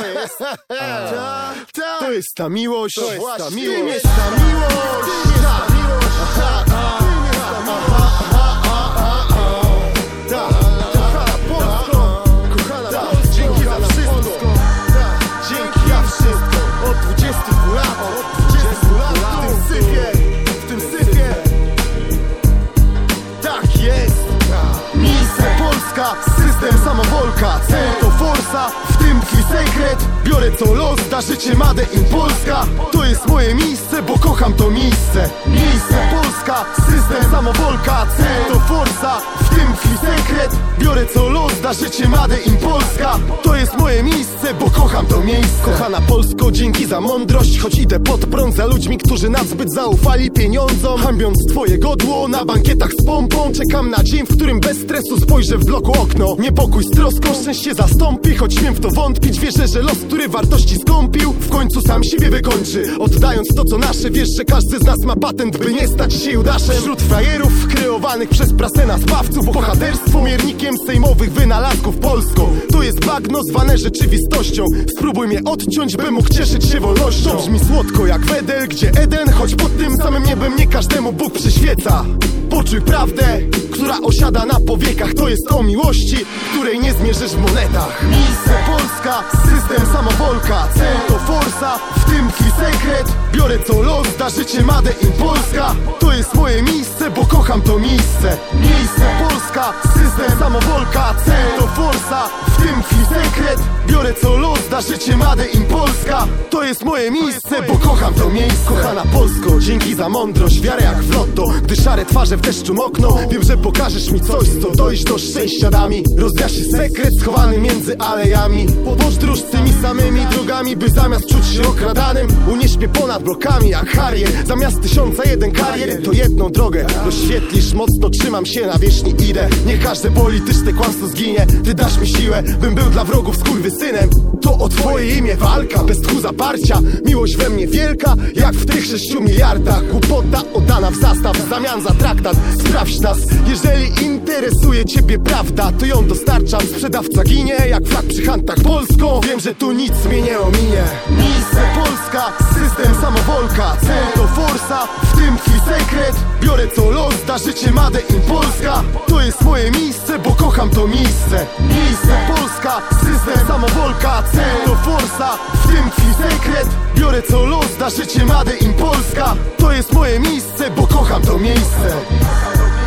To jest ta miłość, to jest ta miłość. Tym jest ta miłość. Dzięki za wszystko. Dzięki za wszystko. Od 22 lat. W tym syfie. Tak jest. Miejsce Polska, system samowolka. Cel to forsa, w tym twój sekret. Biorę co los, da życie Made in Polska. To jest moje miejsce, bo kocham to miejsce. Miejsce Polska, system samowolka. Cel to forsa, w tym twój sekret. Biorę co los, da życie Made in Polska. To jest moje miejsce, bo kocham to miejsce. Kochana Polsko, dzięki za mądrość. Choć idę pod prąd za ludźmi, którzy nadzbyt zaufali pieniądzom. Hańbiąc twoje godło na bankietach z pompą. Czekam na dzień, w którym bez stresu spojrzę w bloku okno. Niepokój z troską, szczęście zastąpi. Choć śmiem w to wątpić, wierzę, że los, który wartości skąpił, w końcu sam siebie wykończy. Oddając to co nasze, wiesz, że każdy z nas ma patent, by nie stać się Judaszem. Wśród frajerów kreowanych przez prasę na zbawców, bohaterstwo miernikiem sejmowych wynalazków Polską. To jest bagno zwane rzeczywistością. Spróbuj mnie odciąć, by mógł cieszyć się wolnością. To brzmi słodko jak Wedel, gdzie Eden, choć pod tym samym niebem nie każdemu Bóg przyświeca. Poczuj prawdę, która osiada na powiekach. To jest o miłości, której nie zmierzysz w monetach. Miejsce Polska, system samowolka. Cel to forsa, w tym twój sekret. Biorę co los, da życie Made in Polska. To jest moje miejsce, bo kocham to miejsce. Miejsce Polska, system samowolka. Cel to forsa, w tym twój sekret. Biorę co los, da życie Made in Polska. To jest moje miejsce, bo kocham to miejsce. Kochana Polsko, dzięki za mądrość, wiarę jak w lotto. Gdy szare twarze w deszczu mokną, wiem, że pokażesz mi coś, co dojść do szczęścia da mi. Rozjaśni sekret schowany między alejami. Podróż tymi samymi drogami, by zamiast czuć się okradanym, unieś mnie ponad blokami jak Harrier. Zamiast 1001 karier, to jedną drogę rozświetlisz, mocno trzymam się na wierzchni, idę. Niech każde polityczne kłamstwo zginie. Ty dasz mi siłę, bym był dla wrogów skurwysynem. To o twoje imię walka, bez tchu zaparcia. Miłość we mnie wielka, jak w tych 6 miliardach. Głupota oddana w zastaw, w zamian za traktat. Sprawdź nas, jeżeli interesuje ciebie prawda, to ją dostarczam. Sprzedawca ginie, jak flag przy handtach Polską. Wiem, że tu nic mnie nie ominie. Miejsce Polska, system samowolka. Cel to forsa, w tym twój sekret. Biorę co los, da życie Made in Polska. To jest moje miejsce, bo kocham to miejsce. Miejsce Polska, system samowolka. Cel to forsa, w tym twój sekret. Biorę co los, da życie Made in Polska. To jest moje miejsce, bo kocham to miejsce.